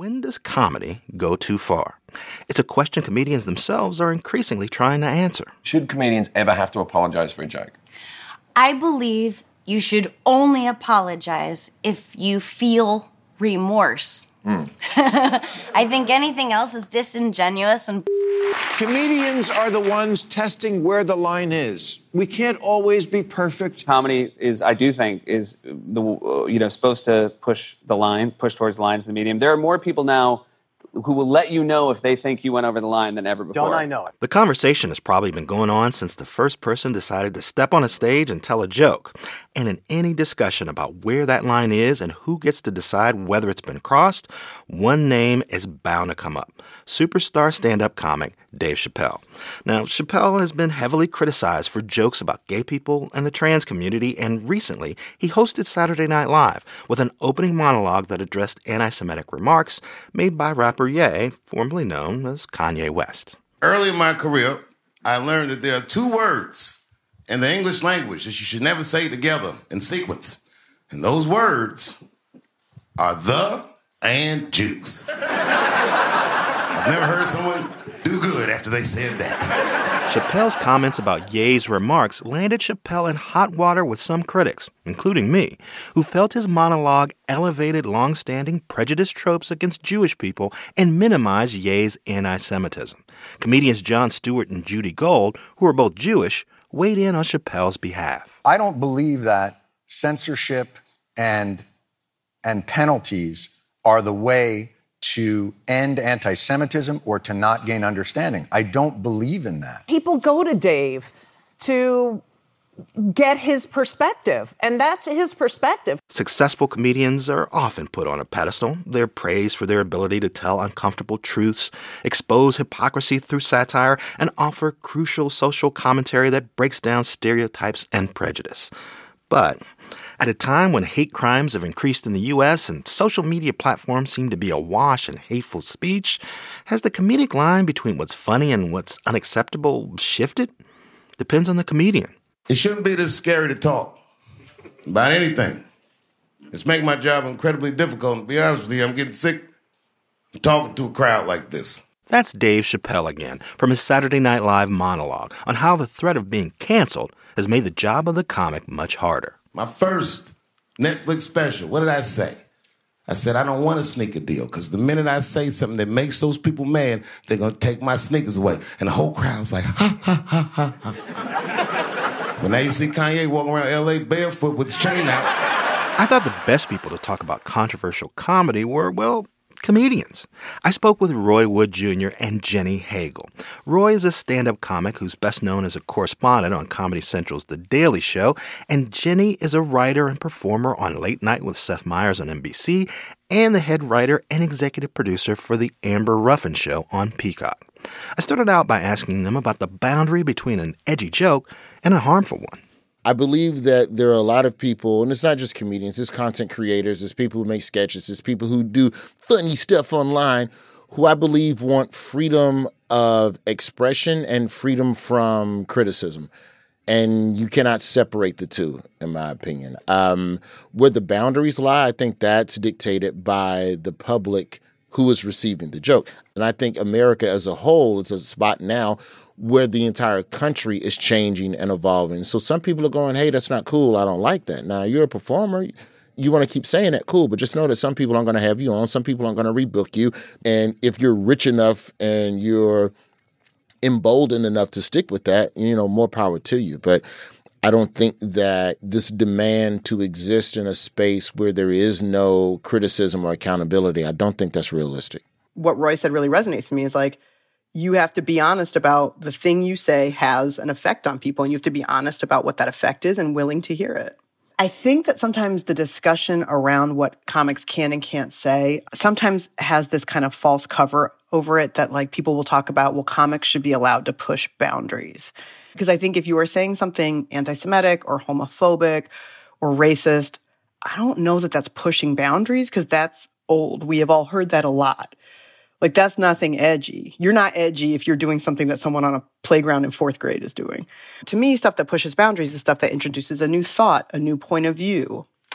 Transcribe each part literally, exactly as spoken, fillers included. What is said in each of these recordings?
When does comedy go too far? It's a question comedians themselves are increasingly trying to answer. Should comedians ever have to apologize for a joke? I believe you should only apologize if you feel remorse. Mm. I think anything else is disingenuous and... Comedians are the ones testing where the line is. We can't always be perfect. Comedy is, I do think, is the you know supposed to push the line, push towards the lines of the medium. There are more people now who will let you know if they think you went over the line than ever before. Don't I know it? The conversation has probably been going on since the first person decided to step on a stage and tell a joke. And in any discussion about where that line is and who gets to decide whether it's been crossed, one name is bound to come up. Superstar stand-up comic Dave Chappelle. Now, Chappelle has been heavily criticized for jokes about gay people and the trans community, and recently he hosted Saturday Night Live with an opening monologue that addressed anti-Semitic remarks made by rapper Ye, formerly known as Kanye West. Early in my career, I learned that there are two words in the English language that you should never say together in sequence. And those words are the and juice. I've never heard someone do good after they said that. Chappelle's comments about Ye's remarks landed Chappelle in hot water with some critics, including me, who felt his monologue elevated long-standing prejudice tropes against Jewish people and minimized Ye's anti-Semitism. Comedians Jon Stewart and Judy Gold, who are both Jewish, weighed in on Chappelle's behalf. I don't believe that censorship and and penalties are the way to end anti-Semitism or to not gain understanding. I don't believe in that. People go to Dave to get his perspective, and that's his perspective. Successful comedians are often put on a pedestal. They're praised for their ability to tell uncomfortable truths, expose hypocrisy through satire, and offer crucial social commentary that breaks down stereotypes and prejudice. But at a time when hate crimes have increased in the U S and social media platforms seem to be awash in hateful speech, has the comedic line between what's funny and what's unacceptable shifted? Depends on the comedian. It shouldn't be this scary to talk about anything. It's making my job incredibly difficult. To be honest with you, I'm getting sick of talking to a crowd like this. That's Dave Chappelle again from his Saturday Night Live monologue on how the threat of being canceled has made the job of the comic much harder. My first Netflix special, what did I say? I said, I don't want a sneaker deal because the minute I say something that makes those people mad, they're going to take my sneakers away. And the whole crowd was like, ha, ha, ha, ha, ha. But now you see Kanye walking around L A barefoot with his chain out. I thought the best people to talk about controversial comedy were, well, comedians. I spoke with Roy Wood Junior and Jenny Hagel. Roy is a stand-up comic who's best known as a correspondent on Comedy Central's The Daily Show, and Jenny is a writer and performer on Late Night with Seth Meyers on N B C and the head writer and executive producer for The Amber Ruffin Show on Peacock. I started out by asking them about the boundary between an edgy joke and a harmful one. I believe that there are a lot of people, and it's not just comedians, it's content creators, it's people who make sketches, it's people who do funny stuff online, who I believe want freedom of expression and freedom from criticism. And you cannot separate the two, in my opinion. Um, where the boundaries lie, I think that's dictated by the public who is receiving the joke. And I think America as a whole is a spot now where the entire country is changing and evolving. So some people are going, hey, that's not cool. I don't like that. Now, you're a performer. You want to keep saying that, cool, but just know that some people aren't going to have you on. Some people aren't going to rebook you. And if you're rich enough and you're emboldened enough to stick with that, you know, more power to you. But I don't think that this demand to exist in a space where there is no criticism or accountability, I don't think that's realistic. What Roy said really resonates to me is like, you have to be honest about the thing you say has an effect on people, and you have to be honest about what that effect is and willing to hear it. I think that sometimes the discussion around what comics can and can't say sometimes has this kind of false cover over it that like people will talk about, well, comics should be allowed to push boundaries. Because I think if you are saying something anti-Semitic or homophobic or racist, I don't know that that's pushing boundaries because that's old. We have all heard that a lot. Like, that's nothing edgy. You're not edgy if you're doing something that someone on a playground in fourth grade is doing. To me, stuff that pushes boundaries is stuff that introduces a new thought, a new point of view.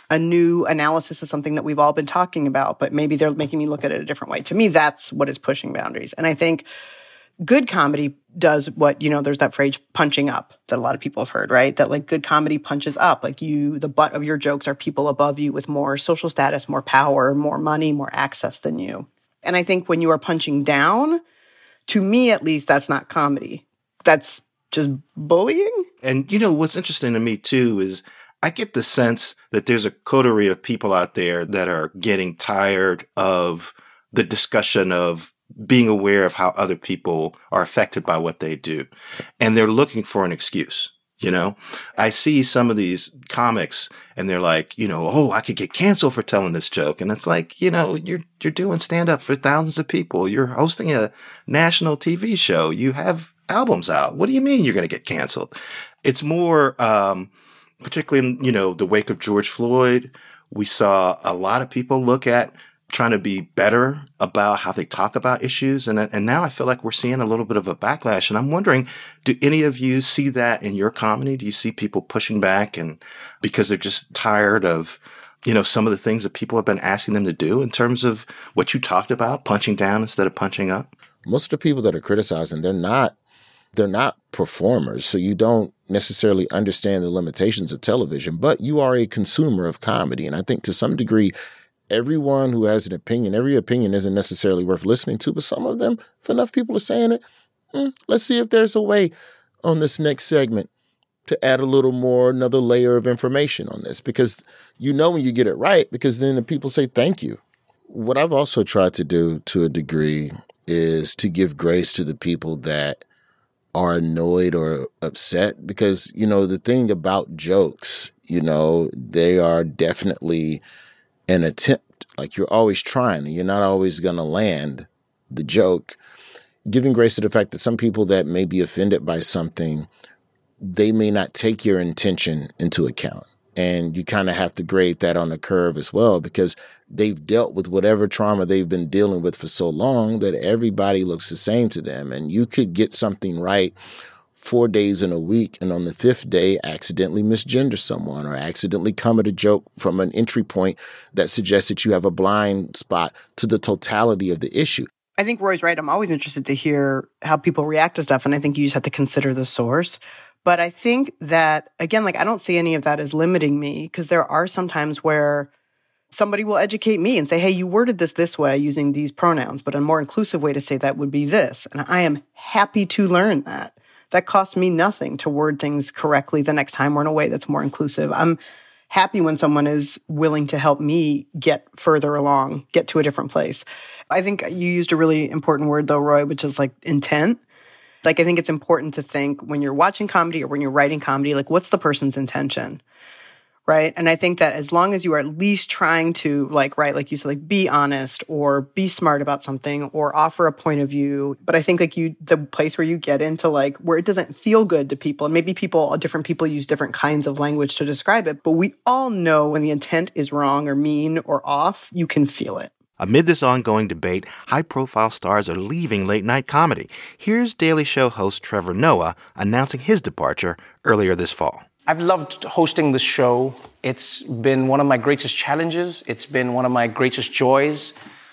a new analysis of something that we've all been talking about, but maybe they're making me look at it a different way. To me, that's what is pushing boundaries. And I think good comedy does what, you know, there's that phrase punching up that a lot of people have heard, right? That like good comedy punches up. Like you, the butt of your jokes are people above you with more social status, more power, more money, more access than you. And I think when you are punching down, to me at least, that's not comedy. That's just bullying. And you know, what's interesting to me too is I get the sense that there's a coterie of people out there that are getting tired of the discussion of being aware of how other people are affected by what they do. And they're looking for an excuse. You know, I see some of these comics and they're like, you know, oh, I could get canceled for telling this joke. And it's like, you know, you're, you're doing stand up for thousands of people. You're hosting a national T V show. You have albums out. What do you mean you're going to get canceled? It's more, um, particularly in, you know, the wake of George Floyd, we saw a lot of people look at trying to be better about how they talk about issues. And, and now I feel like we're seeing a little bit of a backlash. And I'm wondering, do any of you see that in your comedy? Do you see people pushing back and because they're just tired of, you know, some of the things that people have been asking them to do in terms of what you talked about, punching down instead of punching up? Most of the people that are criticizing, they're not They're not performers, so you don't necessarily understand the limitations of television, but you are a consumer of comedy. And I think to some degree, everyone who has an opinion, every opinion isn't necessarily worth listening to, but some of them, if enough people are saying it, hmm, let's see if there's a way on this next segment to add a little more, another layer of information on this, because you know when you get it right, because then the people say thank you. What I've also tried to do to a degree is to give grace to the people that are annoyed or upset, because, you know, the thing about jokes, you know, they are definitely an attempt. Like you're always trying and you're not always going to land the joke. Giving grace to the fact that some people that may be offended by something, they may not take your intention into account. And you kind of have to grade that on the curve as well, because they've dealt with whatever trauma they've been dealing with for so long that everybody looks the same to them. And you could get something right four days in a week and on the fifth day accidentally misgender someone or accidentally come at a joke from an entry point that suggests that you have a blind spot to the totality of the issue. I think Roy's right. I'm always interested to hear how people react to stuff. And I think you just have to consider the source. But I think that, again, like I don't see any of that as limiting me, because there are some times where somebody will educate me and say, hey, you worded this this way using these pronouns, but a more inclusive way to say that would be this. And I am happy to learn that. That costs me nothing to word things correctly the next time or in a way that's more inclusive. I'm happy when someone is willing to help me get further along, get to a different place. I think you used a really important word, though, Roy, which is like intent. Like, I think it's important to think when you're watching comedy or when you're writing comedy, like, what's the person's intention, right? And I think that as long as you are at least trying to, like, right, like you said, like, be honest or be smart about something or offer a point of view. But I think, like, you, the place where you get into, like, where it doesn't feel good to people, and maybe people, different people use different kinds of language to describe it, but we all know when the intent is wrong or mean or off, you can feel it. Amid this ongoing debate, high-profile stars are leaving late-night comedy. Here's Daily Show host Trevor Noah announcing his departure earlier this fall. I've loved hosting this show. It's been one of my greatest challenges. It's been one of my greatest joys.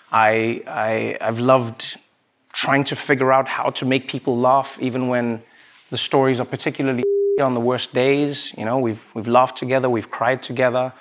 I, I, I've loved trying to figure out how to make people laugh, even when the stories are particularly on the worst days. You know, we've we've laughed together, we've cried together.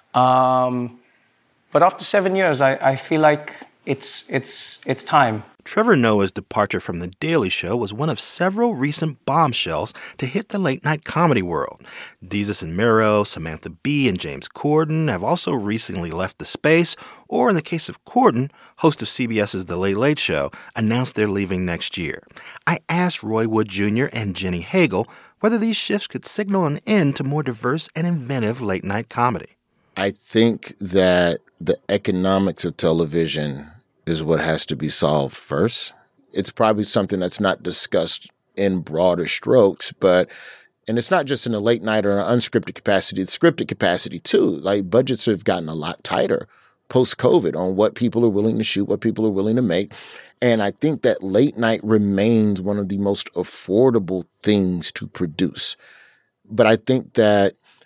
Um... But after seven years, I, I feel like it's it's it's time. Trevor Noah's departure from The Daily Show was one of several recent bombshells to hit the late-night comedy world. Desus and Mero, Samantha Bee, and James Corden have also recently left the space, or in the case of Corden, host of CBS's The Late Late Show, announced they're leaving next year. I asked Roy Wood Junior and Jenny Hagel whether these shifts could signal an end to more diverse and inventive late-night comedy. I think that the economics of television is what has to be solved first. It's probably something that's not discussed in broader strokes, but, and it's not just in a late night or an unscripted capacity, it's scripted capacity too. Like budgets have gotten a lot tighter post-COVID on what people are willing to shoot, what people are willing to make. And I think that late night remains one of the most affordable things to produce. But I think that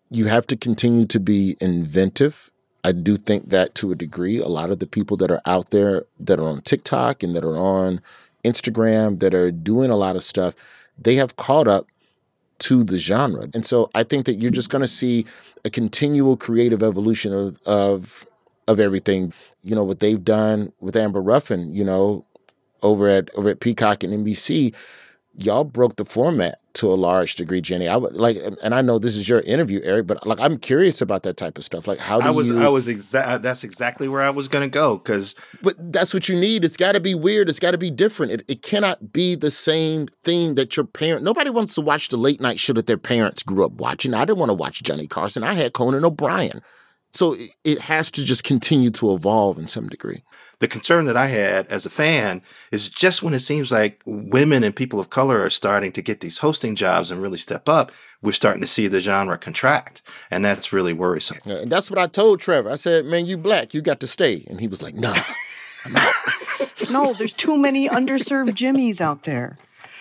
You have to continue to be inventive. I do think that to a degree, a lot of the people that are out there that are on TikTok and that are on Instagram that are doing a lot of stuff, they have caught up to the genre. And so I think that you're just going to see a continual creative evolution of, of, of everything. You know, what they've done with Amber Ruffin, you know, over at, over at Peacock and N B C, y'all broke the format to a large degree, Jenny. I would like, and I know this is your interview, Eric, but like, I'm curious about that type of stuff. Like, how do I was, you? I was exact. That's exactly where I was going to go. Because, but that's what you need. It's got to be weird. It's got to be different. It, it cannot be the same thing that your parent. Nobody wants to watch the late night show that their parents grew up watching. I didn't want to watch Johnny Carson. I had Conan O'Brien. So it, it has to just continue to evolve in some degree. The concern that I had as a fan is just when it seems like women and people of color are starting to get these hosting jobs and really step up, we're starting to see the genre contract. And that's really worrisome. Yeah, and that's what I told Trevor. I said, man, you black, you got to stay. And he was like, no, I'm out. No, there's too many underserved Jimmys out there.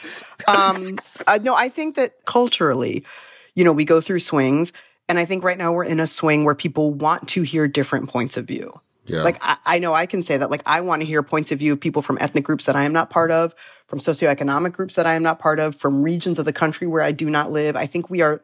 Um, uh, no, I think that culturally, you know, we go through swings. And I think right now we're in a swing where people want to hear different points of view. Yeah. Like, I, I know I can say that. Like, I want to hear points of view of people from ethnic groups that I am not part of, from socioeconomic groups that I am not part of, from regions of the country where I do not live. I think we are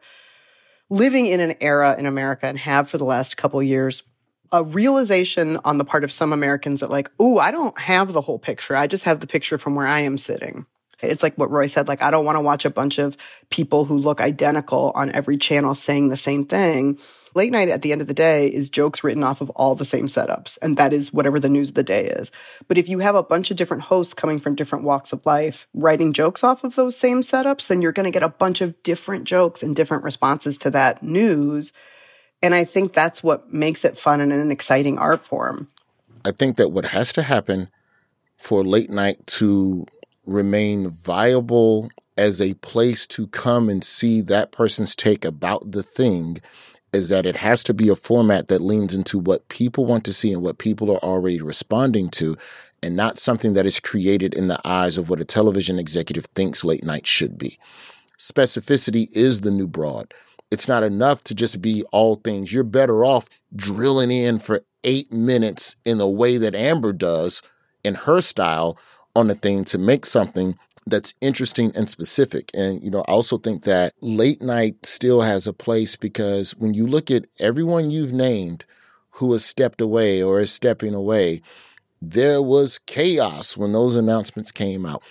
living in an era in America, and have for the last couple of years, a realization on the part of some Americans that, like, ooh, I don't have the whole picture. I just have the picture from where I am sitting. It's like what Roy said, like, I don't want to watch a bunch of people who look identical on every channel saying the same thing. Late night, at the end of the day, is jokes written off of all the same setups, and that is whatever the news of the day is. But if you have a bunch of different hosts coming from different walks of life writing jokes off of those same setups, then you're going to get a bunch of different jokes and different responses to that news. And I think that's what makes it fun and an exciting art form. I think that what has to happen for late night to remain viable as a place to come and see that person's take about the thing is that it has to be a format that leans into what people want to see and what people are already responding to, and not something that is created in the eyes of what a television executive thinks late night should be. Specificity is the new broad. It's not enough to just be all things. You're better off drilling in for eight minutes in the way that Amber does in her style on a thing to make something that's interesting and specific. And, you know, I also think that late night still has a place because when you look at everyone you've named who has stepped away or is stepping away, there was chaos when those announcements came out.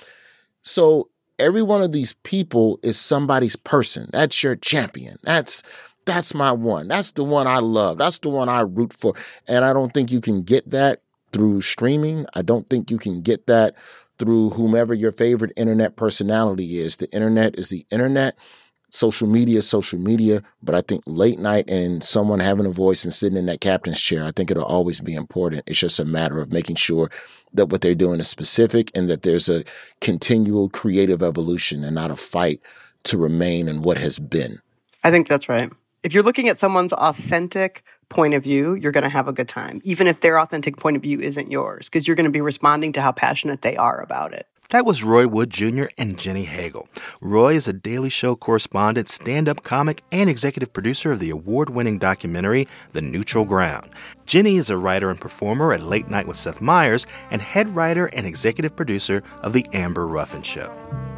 So every one of these people is somebody's person. That's your champion. That's that's my one. That's the one I love. That's the one I root for. And I don't think you can get that through streaming. I don't think you can get that through whomever your favorite internet personality is. The internet is the internet. Social media is social media. But I think late night and someone having a voice and sitting in that captain's chair, I think it'll always be important. It's just a matter of making sure that what they're doing is specific and that there's a continual creative evolution and not a fight to remain in what has been. I think that's right. If you're looking at someone's authentic point of view, you're going to have a good time, even if their authentic point of view isn't yours, because you're going to be responding to how passionate they are about it. That was Roy Wood Junior and Jenny Hagel. Roy is a Daily Show correspondent, stand-up comic, and executive producer of the award-winning documentary, The Neutral Ground. Jenny is a writer and performer at Late Night with Seth Meyers and head writer and executive producer of The Amber Ruffin Show.